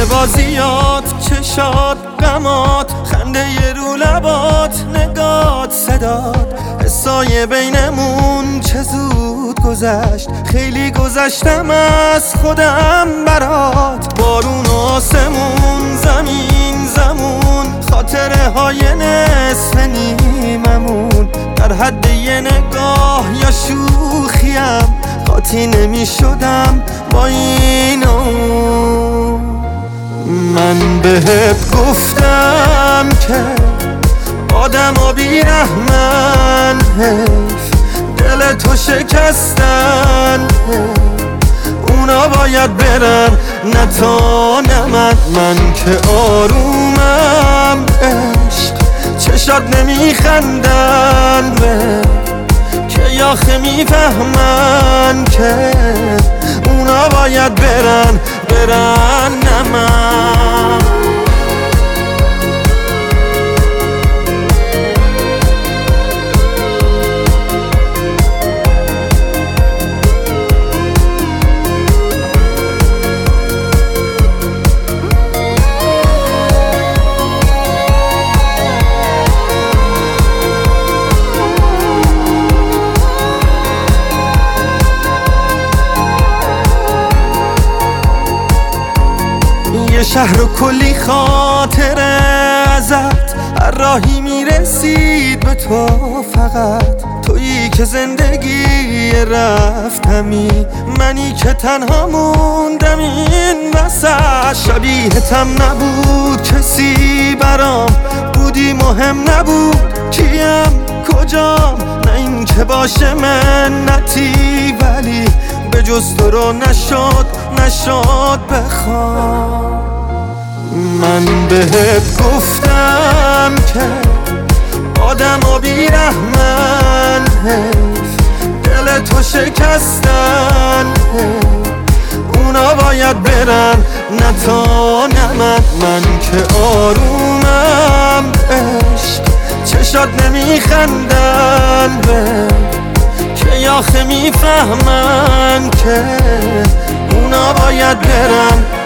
بازیات، چشات، غمات، خنده ی رو لبات، نگات، صدات، حسای بینمون چه زود گذشت. خیلی گذشتم از خودم برات. بارون و آسمون، زمین زمون، خاطره های نصف نیممون، در حد یه نگاه یا شوخیم قاطی نمی شدم با این من بهت گفتم که آدم بیرحمن، دل تو شکستن، اونا باید برن نه تا نه من که آرومم. عشق چشات نمیخندن که یاخه میفهمن که اونا باید برن نه من. یه شهر و کلی خاطره ازت، هر راهی میرسید به تو، فقط تویی که زندگی رفتمی، منی که تنها موندم این وسط. شبیهتم نبود کسی برام، بودی مهم نبود کیم کجام، نه این که باشه منتی، ولی به جز تو رو نشد بخوام. من بهت گفتم که آدم بیرحمن، دل تو شکستن، اونا باید برن نه تا نه من که آرومم. عشق چشات نمیخندن که آخه میفهمن که اونا باید برن